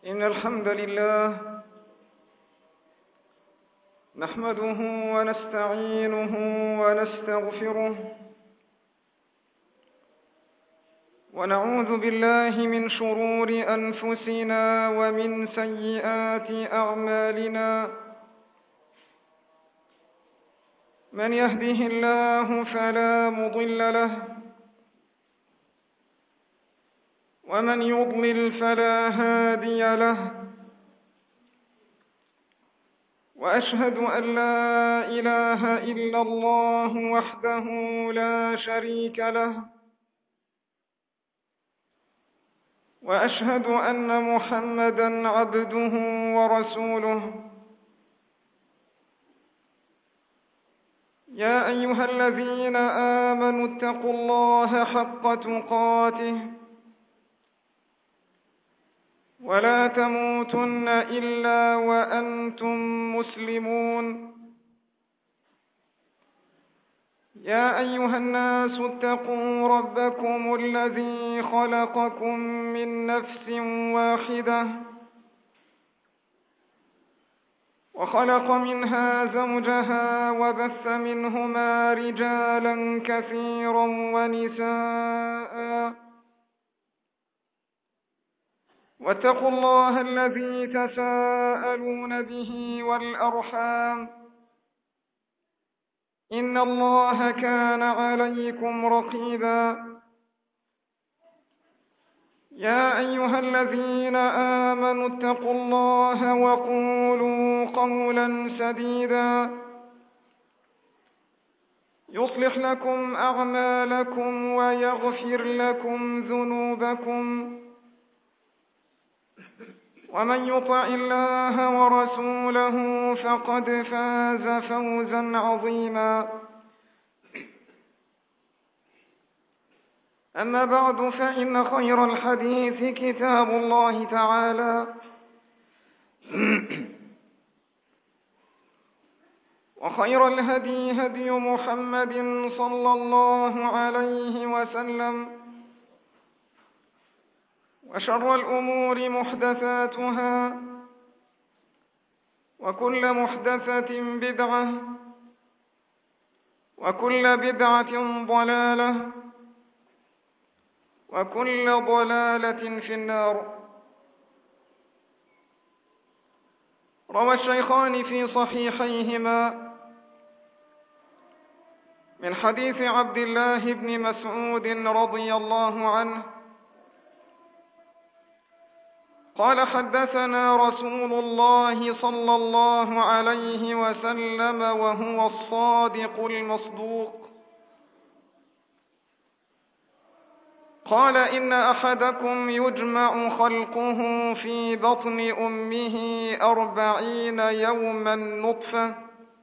إن الحمد لله نحمده ونستعينه ونستغفره ونعوذ بالله من شرور أنفسنا ومن سيئات أعمالنا. من يهده الله فلا مضل له ومن يضلل فلا هادي له، وأشهد أن لا إله إلا الله وحده لا شريك له، وأشهد أن محمدًا عبده ورسوله. يا أيها الذين آمنوا اتقوا الله حق تقاته ولا تموتن إلا وأنتم مسلمون. يا أيها الناس اتقوا ربكم الذي خلقكم من نفس واحدة وخلق منها زوجها وبث منهما رجالا كثيرا ونساء، واتقوا الله الذي تساءلون به والأرحام، إن الله كان عليكم رقيبا. يا أيها الذين آمنوا اتقوا الله وقولوا قولا سديدا يصلح لكم أعمالكم ويغفر لكم ذنوبكم، ومن يطع الله ورسوله فقد فاز فوزا عظيما. أما بعد، فإن خير الحديث كتاب الله تعالى، وخير الهدي هدي محمد صلى الله عليه وسلم، وشر الأمور محدثاتها، وكل محدثة بدعة، وكل بدعة ضلالة، وكل ضلالة في النار. روى الشيخان في صحيحيهما من حديث عبد الله بن مسعود رضي الله عنه قال: حدثنا رسول الله صلى الله عليه وسلم وهو الصادق المصدوق قال: إن أحدكم يجمع خلقه في بطن أمه 40 يوما نطفة،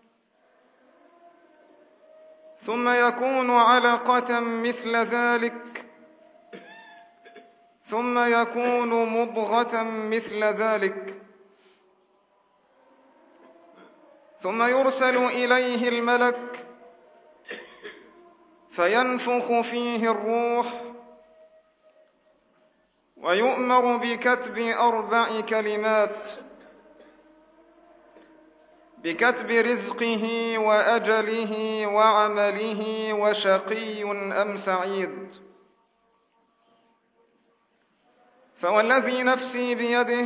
ثم يكون علقة مثل ذلك، ثم يكون مضغة مثل ذلك، ثم يرسل إليه الملك فينفخ فيه الروح، ويؤمر بكتب 4 كلمات: بكتب رزقه وأجله وعمله وشقي أم سعيد. فوالذي نفسي بيده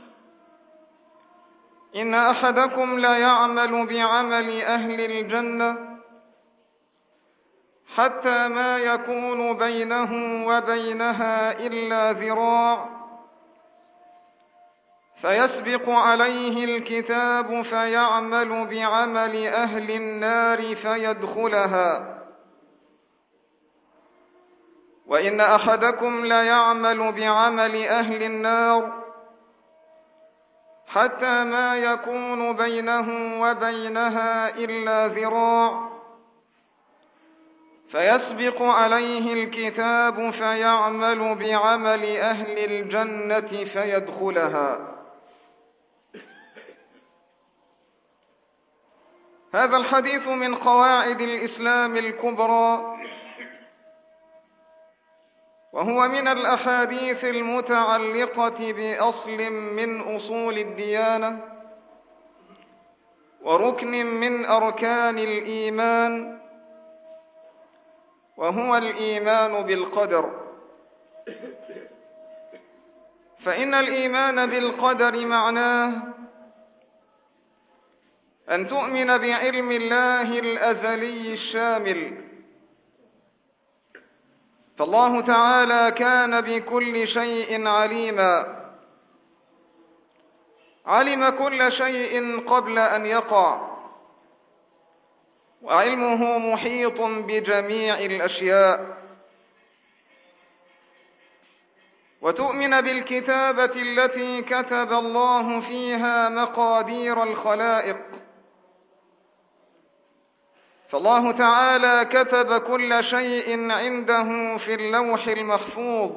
إن أحدكم ليعمل بعمل أهل الجنة حتى ما يكون بينه وبينها إلا ذراع، فيسبق عليه الكتاب فيعمل بعمل أهل النار فيدخلها، وإن أحدكم ليعمل بعمل أهل النار حتى ما يكون بينه وبينها إلا ذراع، فيسبق عليه الكتاب فيعمل بعمل أهل الجنة فيدخلها. هذا الحديث من قواعد الإسلام الكبرى وهو من الأحاديث المتعلقة بأصل من أصول الديانة وركن من أركان الإيمان، وهو الإيمان بالقدر. فإن الإيمان بالقدر معناه أن تؤمن بعلم الله الأزلي الشامل، فالله تعالى كان بكل شيء عليما، علم كل شيء قبل أن يقع، وعلمه محيط بجميع الأشياء. وتؤمن بالكتابة التي كتب الله فيها مقادير الخلائق، فالله تعالى كتب كل شيء عنده في اللوح المحفوظ،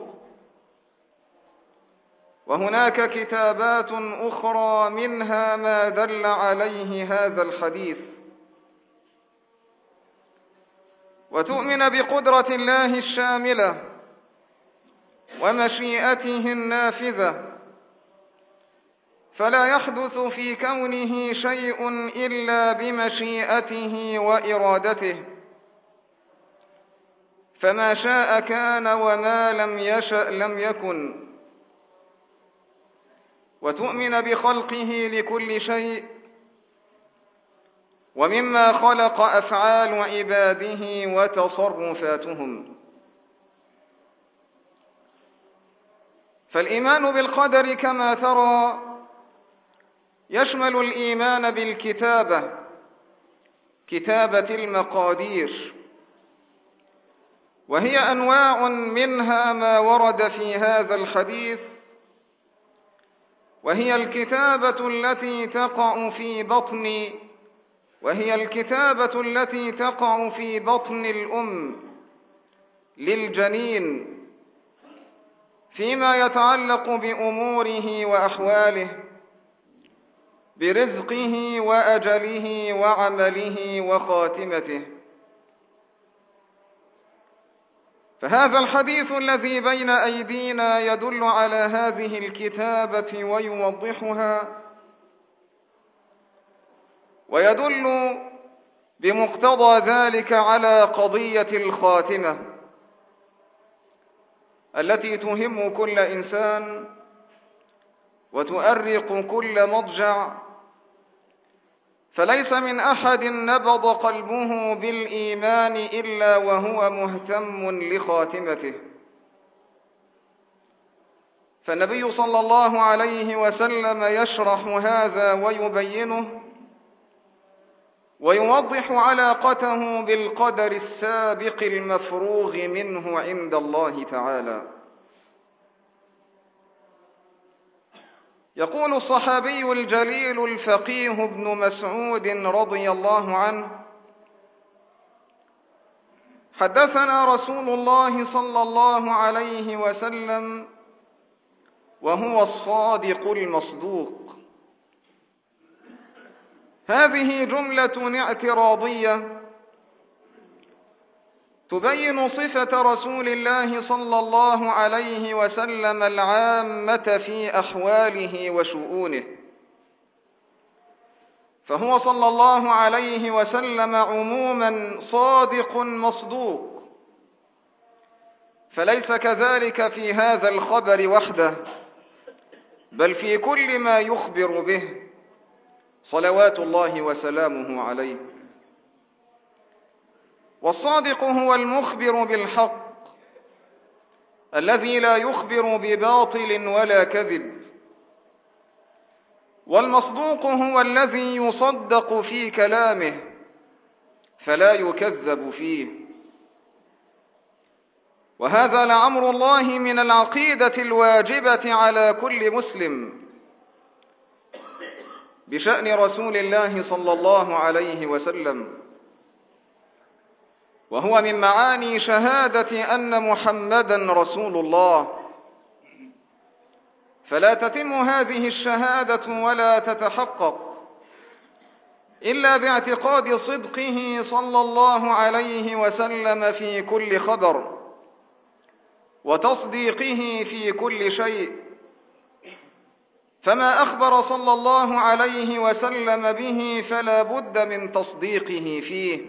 وهناك كتابات أخرى منها ما دل عليه هذا الحديث. وتؤمن بقدرة الله الشاملة ومشيئته النافذة، فلا يحدث في كونه شيء إلا بمشيئته وإرادته، فما شاء كان وما لم يشأ لم يكن. وتؤمن بخلقه لكل شيء، ومما خلق أفعال عباده وتصرفاتهم. فالإيمان بالقدر كما ترى يشمل الإيمان بالكتابة، كتابة المقادير، وهي أنواع منها ما ورد في هذا الحديث، وهي الكتابة التي تقع في بطن الأم للجنين فيما يتعلق بأموره وأحواله، برزقه وأجله وعمله وخاتمته. فهذا الحديث الذي بين أيدينا يدل على هذه الكتابة ويوضحها، ويدل بمقتضى ذلك على قضية الخاتمة التي تهم كل إنسان وتؤرق كل مضجع، فليس من أحد نبض قلبه بالإيمان إلا وهو مهتم لخاتمته. فالنبي صلى الله عليه وسلم يشرح هذا ويبينه ويوضح علاقته بالقدر السابق المفروغ منه عند الله تعالى. يقول الصحابي الجليل الفقيه ابن مسعود رضي الله عنه: حدثنا رسول الله صلى الله عليه وسلم وهو الصادق المصدوق. هذه جملة اعتراضية تبين صفة رسول الله صلى الله عليه وسلم العامة في أحواله وشؤونه، فهو صلى الله عليه وسلم عموما صادق مصدوق، فليس كذلك في هذا الخبر وحده، بل في كل ما يخبر به صلوات الله وسلامه عليه. والصادق هو المخبر بالحق الذي لا يخبر بباطل ولا كذب، والمصدوق هو الذي يصدق في كلامه فلا يكذب فيه. وهذا لأمر الله من العقيدة الواجبة على كل مسلم بشأن رسول الله صلى الله عليه وسلم، وهو من معاني شهادة أن محمدا رسول الله. فلا تتم هذه الشهادة ولا تتحقق إلا باعتقاد صدقه صلى الله عليه وسلم في كل خبر، وتصديقه في كل شيء، فما أخبر صلى الله عليه وسلم به فلا بد من تصديقه فيه،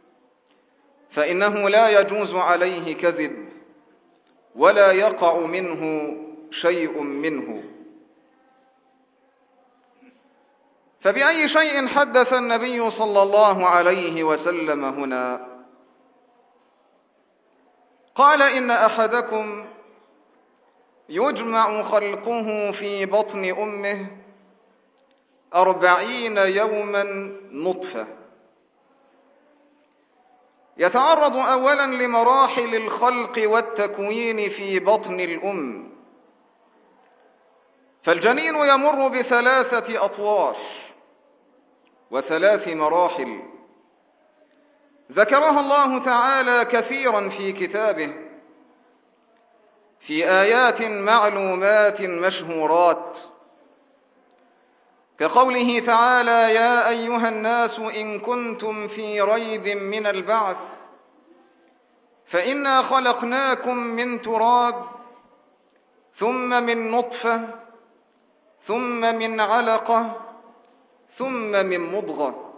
فإنه لا يجوز عليه كذب ولا يقع منه شيء منه. فبأي شيء حدث النبي صلى الله عليه وسلم هنا؟ قال: إن أحدكم يجمع خلقه في بطن أمه 40 يوما نطفة، يتعرض أولا لمراحل الخلق والتكوين في بطن الأم، فالجنين يمر ب3 أطوار و3 مراحل ذكرها الله تعالى كثيرا في كتابه في آيات معلومات مشهورات، كقوله تعالى: يا أيها الناس إن كنتم في ريب من البعث فإنا خلقناكم من تراب ثم من نطفة ثم من علقة ثم من مضغة،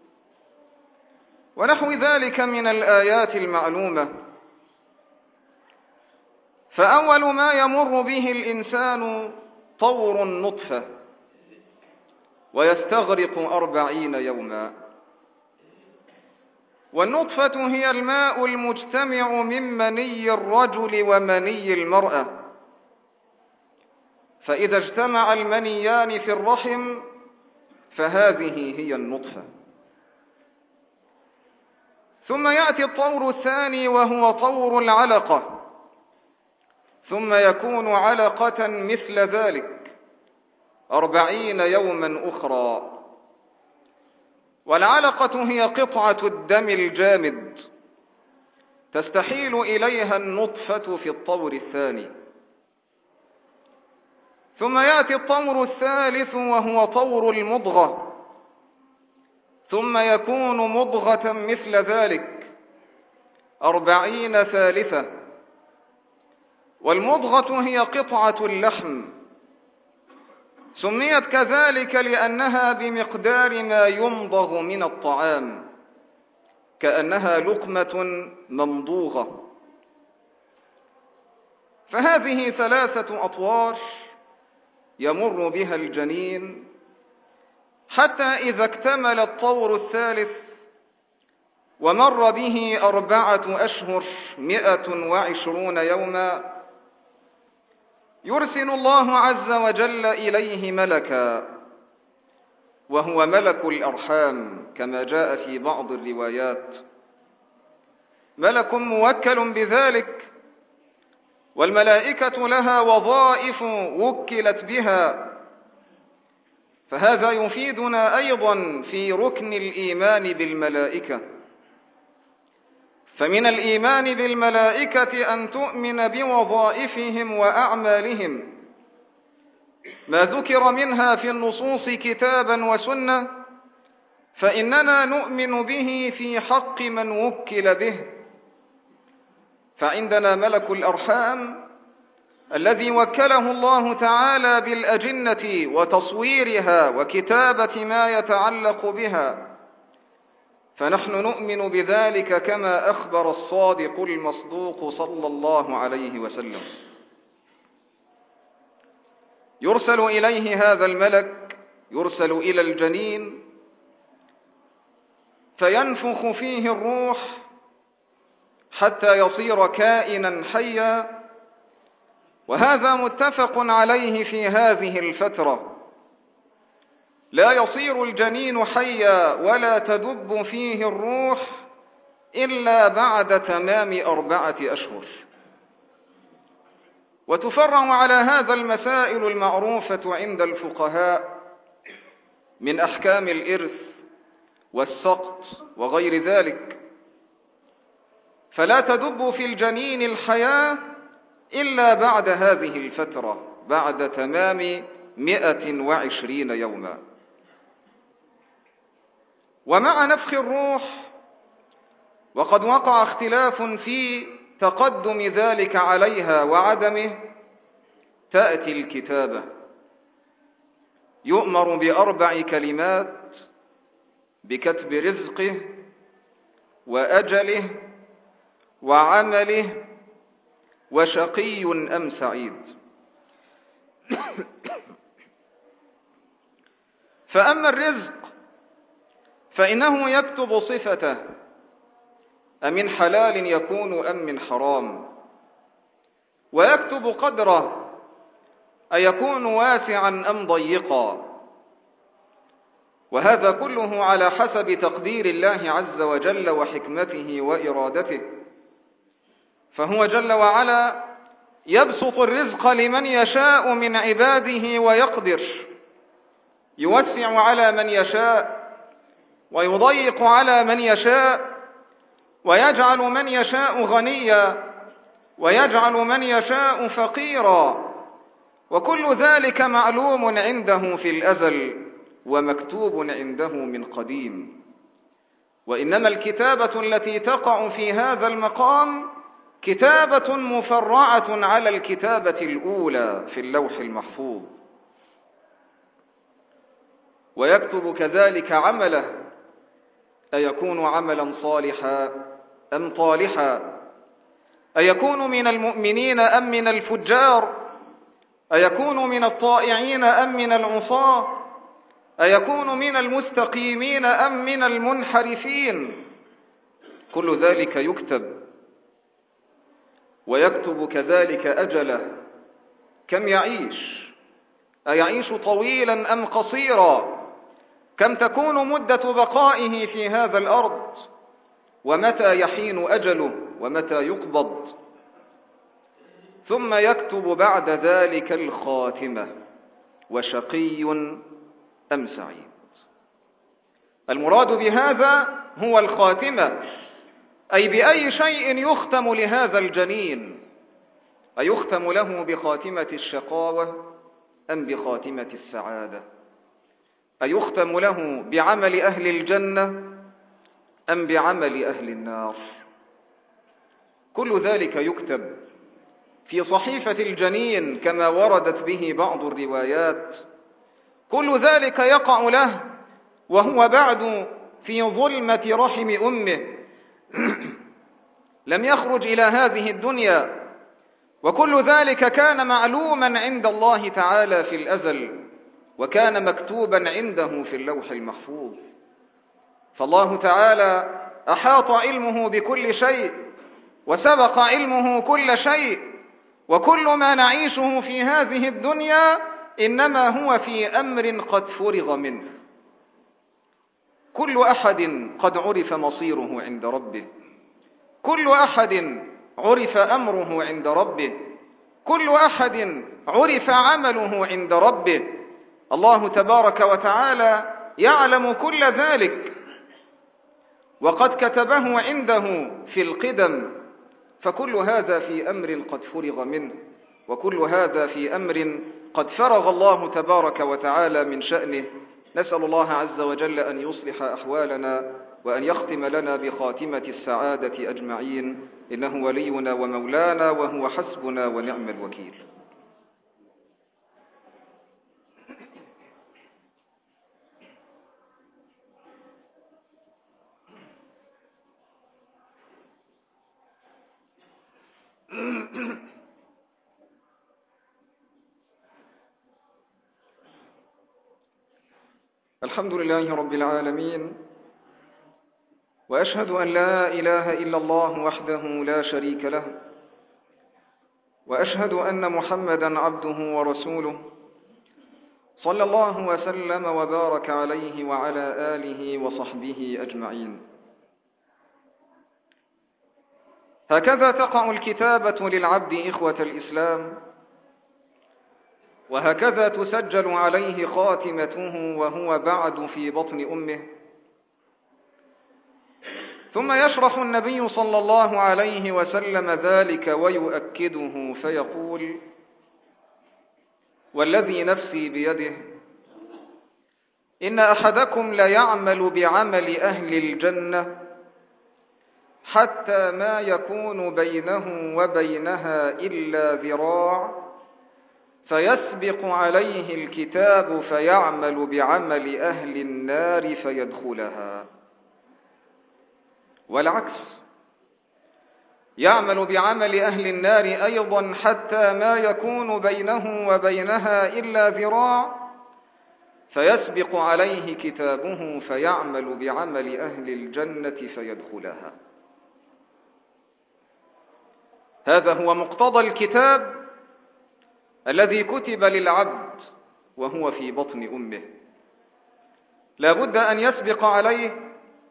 ونحو ذلك من الآيات المعلومة. فأول ما يمر به الإنسان طور النطفة، ويستغرق 40 يوما. والنطفة هي الماء المجتمع من مني الرجل ومني المرأة، فإذا اجتمع المنيان في الرحم فهذه هي النطفة. ثم يأتي الطور الثاني وهو طور العلقة، ثم يكون علقة مثل ذلك 40 يوما أخرى. والعلقة هي قطعة الدم الجامد تستحيل إليها النطفة في الطور الثاني. ثم يأتي الطور الثالث وهو طور المضغة، ثم يكون مضغة مثل ذلك 40 ثالثة. والمضغة هي قطعة اللحم، سميت كذلك لأنها بمقدار ما يمضغ من الطعام، كأنها لقمة ممضوغة. فهذه 3 أطوار يمر بها الجنين حتى إذا اكتمل الطور الثالث ومر به 4 أشهر 120 يوما، يرسل الله عز وجل إليه ملكا، وهو ملك الأرحام كما جاء في بعض الروايات، ملك موكل بذلك، والملائكة لها وظائف وكلت بها. فهذا يفيدنا أيضا في ركن الإيمان بالملائكة. فمن الإيمان بالملائكة أن تؤمن بوظائفهم وأعمالهم، ما ذكر منها في النصوص كتابا وسنة فإننا نؤمن به في حق من وكل به. فعندنا ملك الأرحام الذي وكله الله تعالى بالأجنة وتصويرها وكتابة ما يتعلق بها، فنحن نؤمن بذلك كما أخبر الصادق المصدوق صلى الله عليه وسلم. يرسل إليه هذا الملك، يرسل إلى الجنين فينفخ فيه الروح حتى يصير كائنا حيا، وهذا متفق عليه في هذه الفترة. لا يصير الجنين حيا ولا تدب فيه الروح إلا بعد تمام 4 أشهر. وتفرع على هذا المسائل المعروفة عند الفقهاء من أحكام الإرث والسقط وغير ذلك، فلا تدب في الجنين الحياة إلا بعد هذه الفترة، بعد تمام 120 يوما. ومع نفخ الروح، وقد وقع اختلاف في تقدم ذلك عليها وعدمه تأتي الكتابة، يؤمر بأربع كلمات: بكتب رزقه وأجله وعمله وشقي أم سعيد. فأما الرزق فإنه يكتب صفته، أمن حلال يكون أم من حرام، ويكتب قدره، أيكون واسعا أم ضيقا، وهذا كله على حسب تقدير الله عز وجل وحكمته وإرادته. فهو جل وعلا يبسط الرزق لمن يشاء من عباده ويقدر، يوسع على من يشاء ويضيق على من يشاء، ويجعل من يشاء غنيا ويجعل من يشاء فقيرا، وكل ذلك معلوم عنده في الأزل ومكتوب عنده من قديم. وإنما الكتابة التي تقع في هذا المقام كتابة مفرعة على الكتابة الأولى في اللوح المحفوظ. ويكتب كذلك عمله، أيكون عملا صالحا أم طالحا، أيكون من المؤمنين أم من الفجار، أيكون من الطائعين أم من العصاة، أيكون من المستقيمين أم من المنحرفين. كل ذلك يكتب. ويكتب كذلك أجله، كم يعيش، أيعيش طويلا أم قصيرا، كم تكون مدة بقائه في هذا الأرض، ومتى يحين أجله ومتى يقبض. ثم يكتب بعد ذلك الخاتمة: وشقي أم سعيد. المراد بهذا هو الخاتمة، أي بأي شيء يختم لهذا الجنين، أيختم له بخاتمة الشقاوة أم بخاتمة السعادة، أيختم له بعمل أهل الجنة أم بعمل أهل النار. كل ذلك يكتب في صحيفة الجنين كما وردت به بعض الروايات. كل ذلك يقع له وهو بعد في ظلمة رحم أمه لم يخرج إلى هذه الدنيا، وكل ذلك كان معلوما عند الله تعالى في الأزل، وكان مكتوبا عنده في اللوح المحفوظ. فالله تعالى أحاط علمه بكل شيء، وسبق علمه كل شيء، وكل ما نعيشه في هذه الدنيا إنما هو في أمر قد فرغ منه. كل أحد قد عرف مصيره عند ربه، كل أحد عرف أمره عند ربه، كل أحد عرف عمله عند ربه. الله تبارك وتعالى يعلم كل ذلك، وقد كتبه عنده في القدم. فكل هذا في أمر قد فرغ منه، وكل هذا في أمر قد فرغ الله تبارك وتعالى من شأنه. نسأل الله عز وجل أن يصلح أحوالنا وأن يختم لنا بخاتمة السعادة أجمعين، إنه ولينا ومولانا وهو حسبنا ونعم الوكيل. الحمد لله رب العالمين، وأشهد أن لا إله إلا الله وحده لا شريك له، وأشهد أن محمدا عبده ورسوله، صلى الله وسلم وبارك عليه وعلى آله وصحبه أجمعين. هكذا تقع الكتابة للعبد إخوة الإسلام، وهكذا تسجل عليه خاتمته وهو بعد في بطن أمه. ثم يشرح النبي صلى الله عليه وسلم ذلك ويؤكده فيقول: والذي نفسي بيده إن أحدكم ليعمل بعمل أهل الجنة حتى ما يكون بينه وبينها إلا ذراع فيسبق عليه الكتاب فيعمل بعمل أهل النار فيدخلها. والعكس، يعمل بعمل أهل النار أيضا حتى ما يكون بينه وبينها إلا ذراع فيسبق عليه كتابه فيعمل بعمل أهل الجنة فيدخلها. هذا هو مقتضى الكتاب الذي كتب للعبد وهو في بطن أمه. لا بد أن يسبق عليه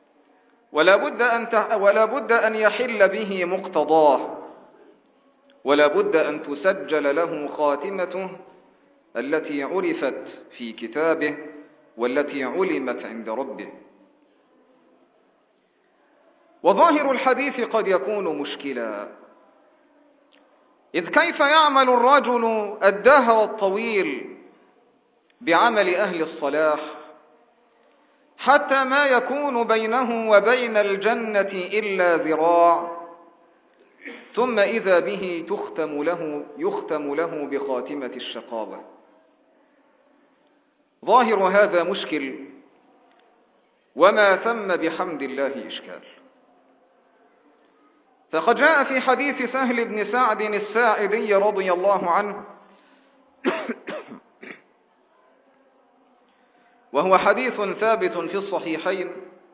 ولا بد أن يحل به مقتضاه، ولا بد أن تسجل له خاتمته التي عرفت في كتابه والتي علمت عند ربه. وظاهر الحديث قد يكون مشكلا، إذ كيف يعمل الرجل الدهر الطويل بعمل أهل الصلاح حتى ما يكون بينه وبين الجنة إلا ذراع، ثم إذا به يختم له بخاتمة الشقاوة؟ ظاهر هذا مشكل، وما ثم بحمد الله إشكال. فقد جاء في حديث سهل بن سعد الساعدي رضي الله عنه وهو حديث ثابت في الصحيحين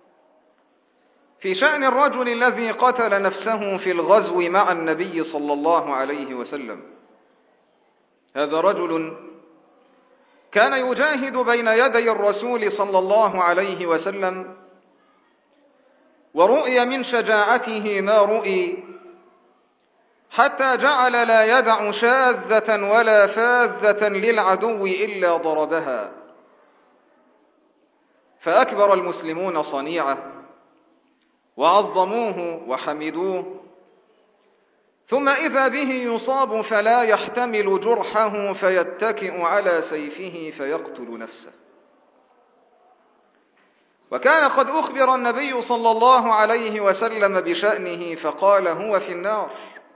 في شأن الرجل الذي قتل نفسه في الغزو مع النبي صلى الله عليه وسلم. هذا رجل كان يجاهد بين يدي الرسول صلى الله عليه وسلم، ورؤي من شجاعته ما رؤي، حتى جعل لا يدع شاذة ولا فاذة للعدو إلا ضربها. فأكبر المسلمون صنيعه وعظموه وحمدوه، ثم إذا به يصاب فلا يحتمل جرحه فيتكئ على سيفه فيقتل نفسه. وكان قد أخبر النبي صلى الله عليه وسلم بشأنه فقال هو في النار.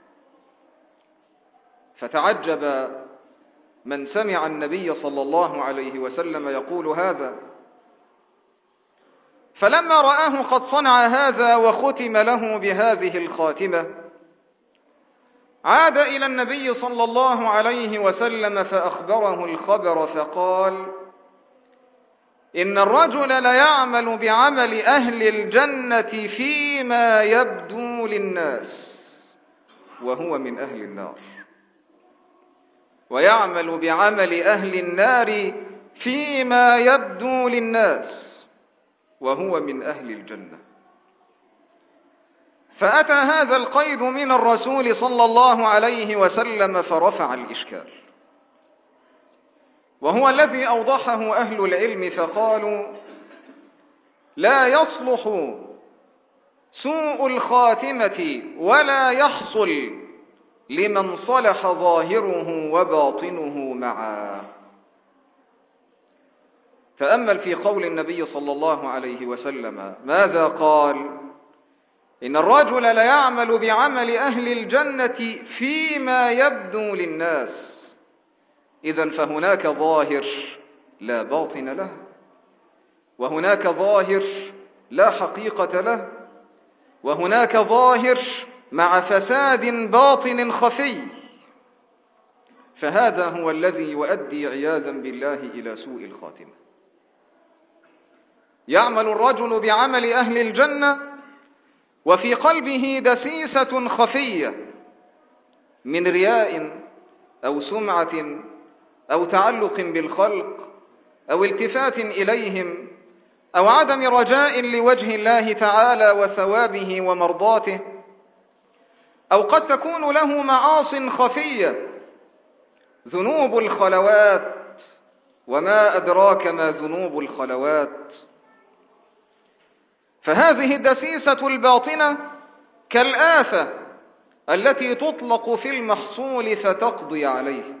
فتعجب من سمع النبي صلى الله عليه وسلم يقول هذا، فلما رآه قد صنع هذا وختم له بهذه الخاتمة عاد إلى النبي صلى الله عليه وسلم فأخبره الخبر فقال إن الرجل ليعمل بعمل أهل الجنة فيما يبدو للناس وهو من أهل النار، ويعمل بعمل أهل النار فيما يبدو للناس وهو من أهل الجنة. فأتى هذا القيد من الرسول صلى الله عليه وسلم فرفع الإشكال، وهو الذي أوضحه أهل العلم فقالوا لا يصلح سوء الخاتمة ولا يحصل لمن صلح ظاهره وباطنه معا. تأمل في قول النبي صلى الله عليه وسلم ماذا قال؟ إن الرجل ليعمل بعمل أهل الجنة فيما يبدو للناس. إذن فهناك ظاهر لا باطن له، وهناك ظاهر لا حقيقة له، وهناك ظاهر مع فساد باطن خفي. فهذا هو الذي يؤدي عياذا بالله إلى سوء الخاتمة. يعمل الرجل بعمل أهل الجنة وفي قلبه دسيسة خفية من رياء أو سمعة أو تعلق بالخلق أو التفات إليهم أو عدم رجاء لوجه الله تعالى وثوابه ومرضاته، أو قد تكون له معاص خفية، ذنوب الخلوات، وما أدراك ما ذنوب الخلوات. فهذه الدسيسة الباطنة كالآفة التي تطلق في المحصول فتقضي عليه.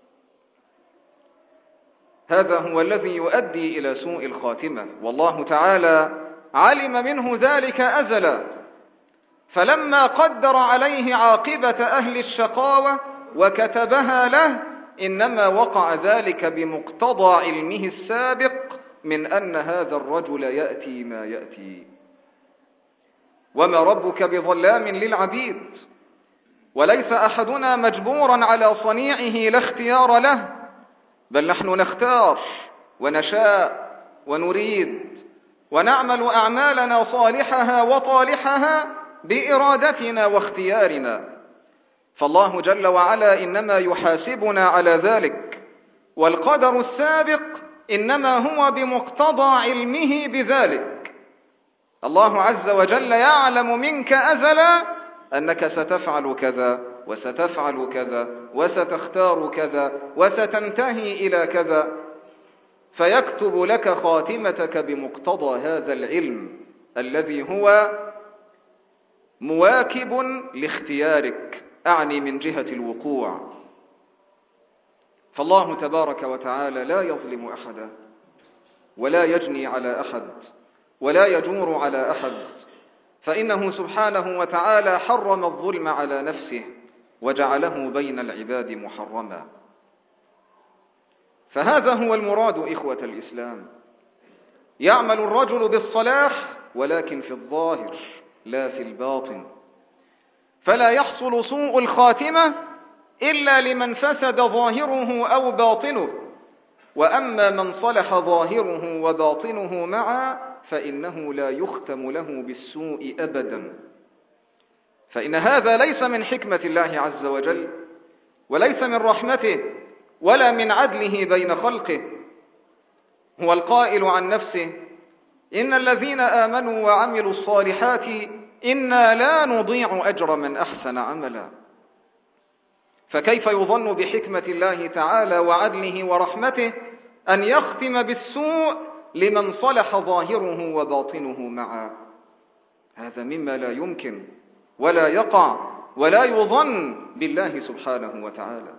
هذا هو الذي يؤدي إلى سوء الخاتمة، والله تعالى علم منه ذلك أزلا، فلما قدر عليه عاقبة أهل الشقاوة وكتبها له إنما وقع ذلك بمقتضى علمه السابق من أن هذا الرجل يأتي ما يأتي. وما ربك بظلام للعبيد، وليس أحدنا مجبورا على صنيعه لا اختيار له، بل نحن نختار ونشاء ونريد ونعمل أعمالنا صالحها وطالحها بإرادتنا واختيارنا. فالله جل وعلا إنما يحاسبنا على ذلك، والقدر السابق إنما هو بمقتضى علمه بذلك. الله عز وجل يعلم منك أزلا أنك ستفعل كذا وستفعل كذا وستختار كذا وستنتهي إلى كذا، فيكتب لك خاتمتك بمقتضى هذا العلم الذي هو مواكب لاختيارك، أعني من جهة الوقوع. فالله تبارك وتعالى لا يظلم أحدا ولا يجني على أحد ولا يجور على أحد، فإنه سبحانه وتعالى حرم الظلم على نفسه وجعله بين العباد محرما. فهذا هو المراد إخوة الإسلام. يعمل الرجل بالصلاح ولكن في الظاهر لا في الباطن، فلا يحصل سوء الخاتمة إلا لمن فسد ظاهره أو باطنه، وأما من صلح ظاهره وباطنه معا فإنه لا يختم له بالسوء أبدا. فإن هذا ليس من حكمة الله عز وجل، وليس من رحمته، ولا من عدله بين خلقه. هو القائل عن نفسه: إن الذين آمنوا وعملوا الصالحات إنا لا نضيع أجر من أحسن عملا. فكيف يظن بحكمة الله تعالى وعدله ورحمته أن يختم بالسوء لمن صلح ظاهره وباطنه معا؟ هذا مما لا يمكن ولا يقع ولا يظن بالله سبحانه وتعالى.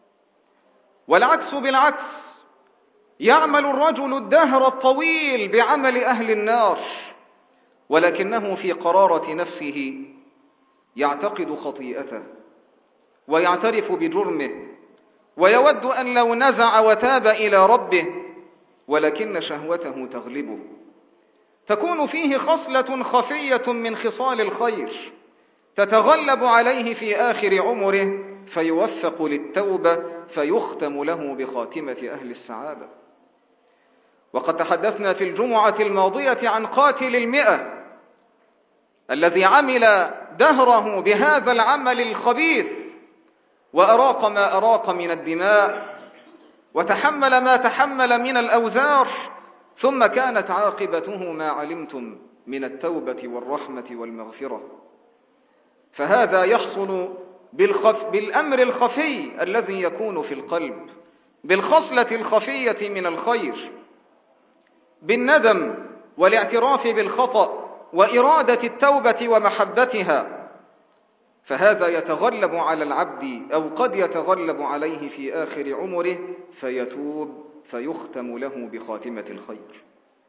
والعكس بالعكس، يعمل الرجل الدهر الطويل بعمل أهل النار، ولكنه في قرارة نفسه يعتقد خطيئته ويعترف بجرمه ويود أن لو نزع وتاب إلى ربه، ولكن شهوته تغلبه، تكون فيه خصلة خفية من خصال الخير تتغلب عليه في آخر عمره فيوفق للتوبة فيختم له بخاتمة أهل السعادة. وقد تحدثنا في الجمعة الماضية عن قاتل 100 الذي عمل دهره بهذا العمل الخبيث وأراق ما أراق من الدماء وتحمل ما تحمل من الأوزار، ثم كانت عاقبته ما علمتم من التوبة والرحمة والمغفرة. فهذا يحصل بالأمر الخفي الذي يكون في القلب، بالخصلة الخفية من الخير، بالندم والاعتراف بالخطأ وإرادة التوبة ومحبتها. فهذا يتغلب على العبد أو قد يتغلب عليه في آخر عمره فيتوب فيختم له بخاتمة الخير.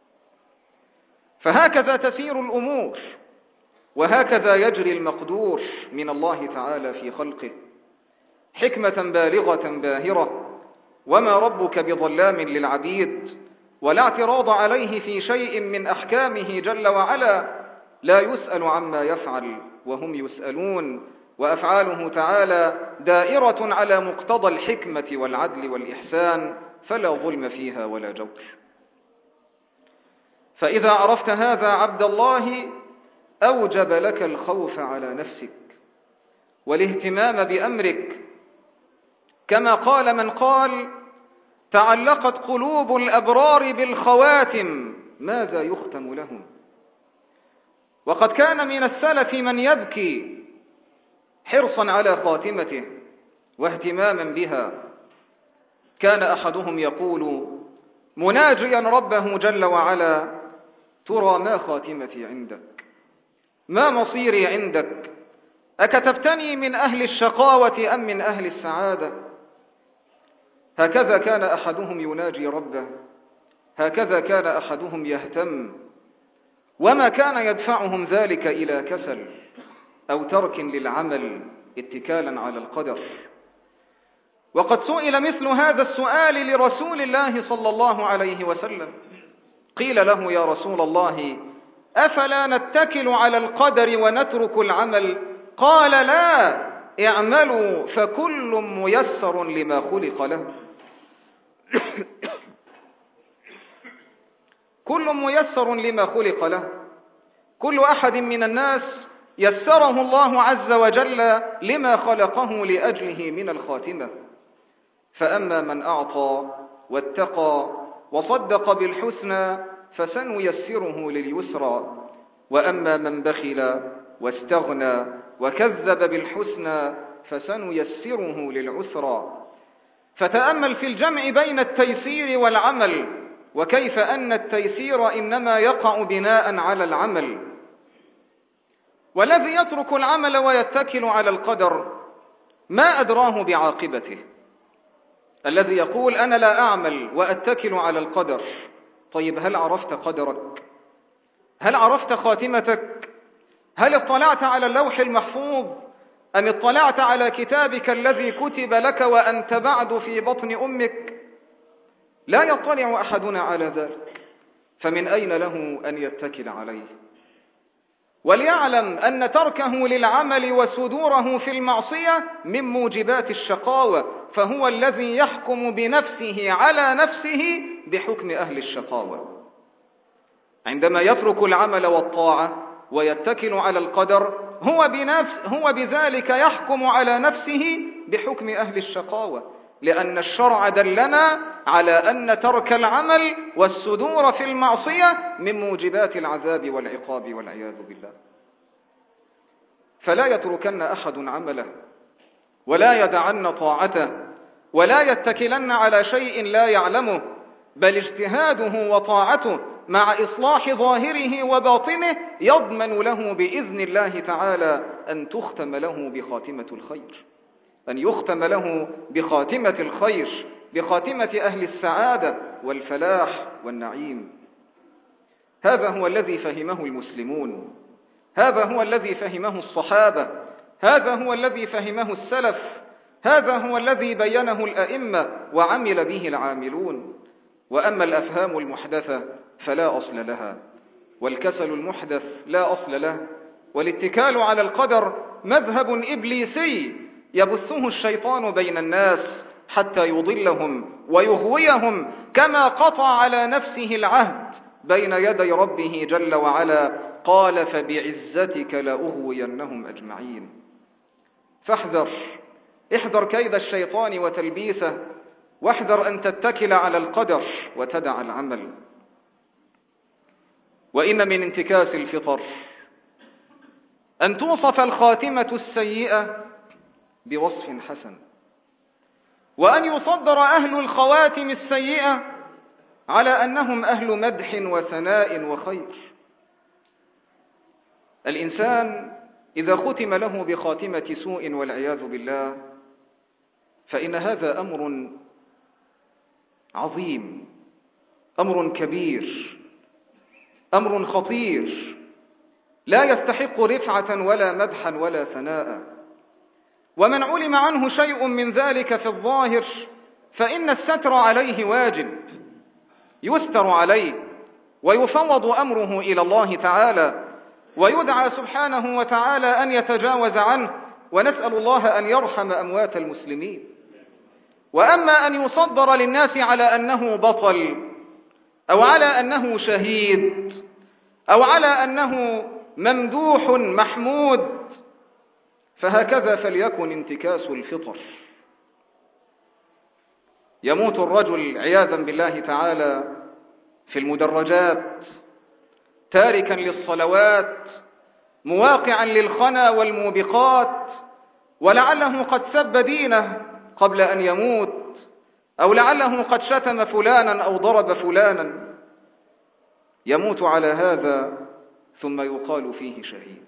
فهكذا تسير الأمور، وهكذا يجري المقدور من الله تعالى في خلقه، حكمة بالغة باهرة. وما ربك بظلام للعبيد، ولا اعتراض عليه في شيء من أحكامه جل وعلا، لا يسأل عما يفعل وهم يسألون، وأفعاله تعالى دائرة على مقتضى الحكمة والعدل والإحسان، فلا ظلم فيها ولا جور. فإذا عرفت هذا عبد الله أوجب لك الخوف على نفسك والاهتمام بأمرك، كما قال من قال: تعلقت قلوب الأبرار بالخواتم ماذا يختم لهم. وقد كان من السلف من يبكي حرصا على خاتمته واهتماما بها. كان أحدهم يقول مناجيا ربه جل وعلا: ترى ما خاتمتي عندك، ما مصيري عندك، أكتبتني من أهل الشقاوة أم من أهل السعادة؟ هكذا كان أحدهم يناجي ربه، هكذا كان أحدهم يهتم، وما كان يدفعهم ذلك إلى كسل أو ترك للعمل اتكالا على القدر. وقد سئل مثل هذا السؤال لرسول الله صلى الله عليه وسلم، قيل له: يا رسول الله، أفلا نتكل على القدر ونترك العمل؟ قال: لا، اعملوا فكل ميسر لما خلق له. كل ميسر لما خلق له. كل أحد من الناس يسره الله عز وجل لما خلقه لأجله من الخاتمة. فأما من أعطى واتقى وصدق بالحسنى فسنيسره لليسرى، وأما من بخل واستغنى وكذب بالحسنى فسنيسره للعسرى. فتأمل في الجمع بين التيسير والعمل، وكيف أن التيسير إنما يقع بناء على العمل. والذي يترك العمل ويتكل على القدر ما أدراه بعاقبته. الذي يقول: أنا لا أعمل وأتكل على القدر، طيب هل عرفت قدرك؟ هل عرفت خاتمتك؟ هل اطلعت على اللوح المحفوظ أم اطلعت على كتابك الذي كتب لك وأنت بعد في بطن أمك؟ لا يطلع أحدنا على ذلك، فمن أين له أن يتكل عليه؟ وليعلم أن تركه للعمل وصدوره في المعصية من موجبات الشقاوة، فهو الذي يحكم بنفسه على نفسه بحكم أهل الشقاوة. عندما يترك العمل والطاعة ويتكل على القدر هو بذلك يحكم على نفسه بحكم أهل الشقاوة، لأن الشرع دلنا على أن ترك العمل والصدور في المعصية من موجبات العذاب والعقاب والعياذ بالله. فلا يتركن أحد عمله، ولا يدعن طاعته، ولا يتكلن على شيء لا يعلمه، بل اجتهاده وطاعته مع إصلاح ظاهره وباطنه يضمن له بإذن الله تعالى أن تختم له بخاتمة الخير، أن يختم له بخاتمة الخير، بخاتمة أهل السعادة والفلاح والنعيم. هذا هو الذي فهمه المسلمون، هذا هو الذي فهمه الصحابة، هذا هو الذي فهمه السلف، هذا هو الذي بينه الأئمة وعمل به العاملون. وأما الأفهام المحدثة فلا أصل لها، والكسل المحدث لا أصل له، والاتكال على القدر مذهب إبليسي يبثه الشيطان بين الناس حتى يضلهم ويغويهم، كما قطع على نفسه العهد بين يدي ربه جل وعلا، قال: فبعزتك لأغوينهم أجمعين. فاحذر، احذر كيد الشيطان وتلبيسه، واحذر أن تتكل على القدر وتدع العمل. وإن من انتكاس الفطر أن توصف الخاتمة السيئة بوصف حسن، وأن يصدر أهل الخواتم السيئة على أنهم أهل مدح وثناء وخير. الإنسان إذا ختم له بخاتمة سوء والعياذ بالله فإن هذا أمر عظيم، أمر كبير، أمر خطير، لا يستحق رفعة ولا مدحا ولا ثناء. ومن علم عنه شيء من ذلك في الظاهر فإن الستر عليه واجب، يستر عليه ويفوض أمره إلى الله تعالى، ويدعى سبحانه وتعالى أن يتجاوز عنه، ونسأل الله أن يرحم أموات المسلمين. وأما أن يصدر للناس على أنه بطل، أو على أنه شهيد، أو على أنه ممدوح محمود، فهكذا فليكن انتكاس الفطر. يموت الرجل عياذا بالله تعالى في المدرجات تاركا للصلوات، مواقعا للخنا والموبقات، ولعله قد سب دينه قبل أن يموت، أو لعله قد شتم فلانا أو ضرب فلانا، يموت على هذا ثم يقال فيه شهيد.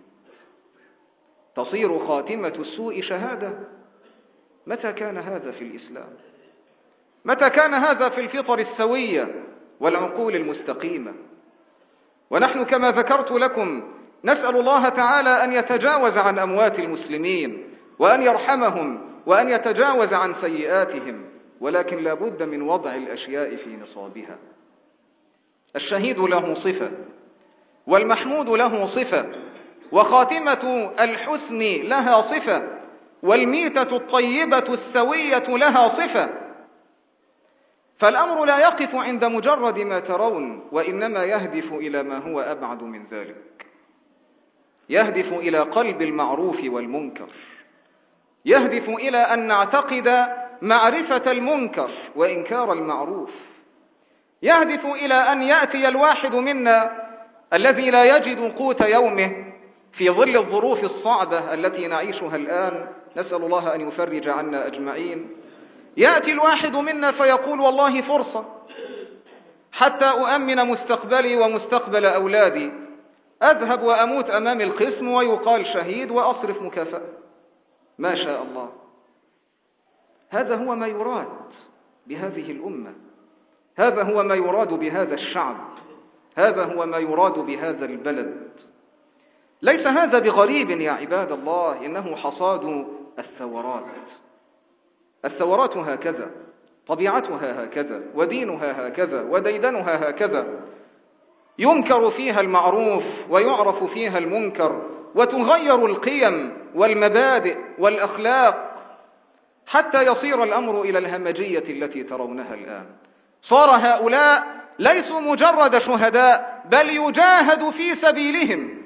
تصير خاتمة السوء شهادة؟ متى كان هذا في الإسلام؟ متى كان هذا في الفطر السوية والعقول المستقيمة؟ ونحن كما ذكرت لكم نسأل الله تعالى أن يتجاوز عن أموات المسلمين وأن يرحمهم وأن يتجاوز عن سيئاتهم، ولكن لا بد من وضع الأشياء في نصابها. الشهيد له صفة، والمحمود له صفة، وخاتمة الحسن لها صفة، والميتة الطيبة السوية لها صفة. فالأمر لا يقف عند مجرد ما ترون، وإنما يهدف إلى ما هو أبعد من ذلك، يهدف إلى قلب المعروف والمنكر، يهدف إلى أن نعتقد معرفة المنكر وإنكار المعروف، يهدف إلى أن يأتي الواحد منا الذي لا يجد قوت يومه في ظل الظروف الصعبة التي نعيشها الآن، نسأل الله أن يفرج عنا أجمعين، يأتي الواحد منا فيقول والله فرصة حتى أؤمن مستقبلي ومستقبل أولادي، أذهب وأموت أمام القسم ويقال شهيد وأصرف مكافأة. ما شاء الله. هذا هو ما يراد بهذه الأمة، هذا هو ما يراد بهذا الشعب، هذا هو ما يراد بهذا البلد. ليس هذا بغريب يا عباد الله، إنه حصاد الثورات. الثورات هكذا، طبيعتها هكذا، ودينها هكذا، وديدنها هكذا، ينكر فيها المعروف ويعرف فيها المنكر، وتغير القيم والمبادئ والأخلاق حتى يصير الأمر إلى الهمجية التي ترونها الآن. صار هؤلاء ليسوا مجرد شهداء، بل يجاهد في سبيلهم،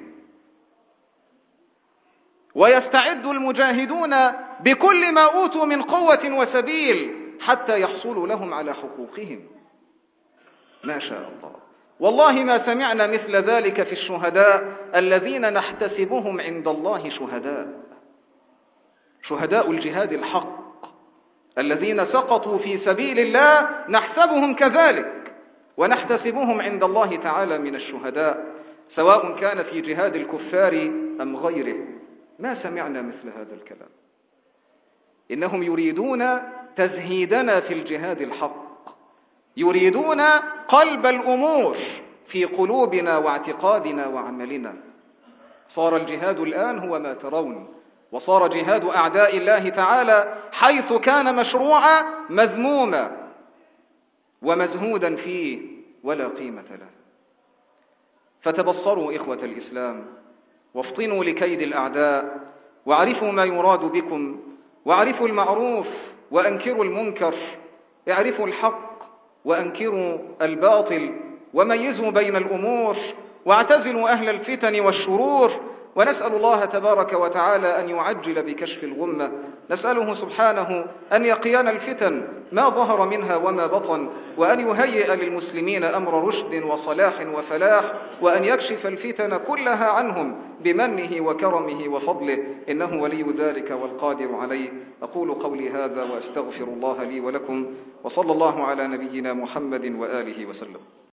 ويستعد المجاهدون بكل ما أوتوا من قوة وسبيل حتى يحصلوا لهم على حقوقهم. ما شاء الله. والله ما سمعنا مثل ذلك في الشهداء الذين نحتسبهم عند الله شهداء الجهاد الحق الذين سقطوا في سبيل الله، نحسبهم كذلك ونحتسبهم عند الله تعالى من الشهداء، سواء كان في جهاد الكفار أم غيره. ما سمعنا مثل هذا الكلام. إنهم يريدون تزهيدنا في الجهاد الحق، يريدون قلب الأمور في قلوبنا واعتقادنا وعملنا. صار الجهاد الآن هو ما ترون، وصار جهاد أعداء الله تعالى حيث كان مشروعا مذموما ومزهودا فيه ولا قيمة له. فتبصروا إخوة الإسلام، وافطنوا لكيد الأعداء، واعرفوا ما يراد بكم، واعرفوا المعروف وأنكروا المنكر، اعرفوا الحق وأنكروا الباطل، وميزوا بين الأمور، واعتزلوا أهل الفتن والشرور. ونسأل الله تبارك وتعالى أن يعجل بكشف الغمة، نسأله سبحانه أن يقينا الفتن ما ظهر منها وما بطن، وأن يهيئ للمسلمين أمر رشد وصلاح وفلاح، وأن يكشف الفتن كلها عنهم بمنه وكرمه وفضله، إنه ولي ذلك والقادر عليه. أقول قولي هذا وأستغفر الله لي ولكم، وصلى الله على نبينا محمد وآله وسلم.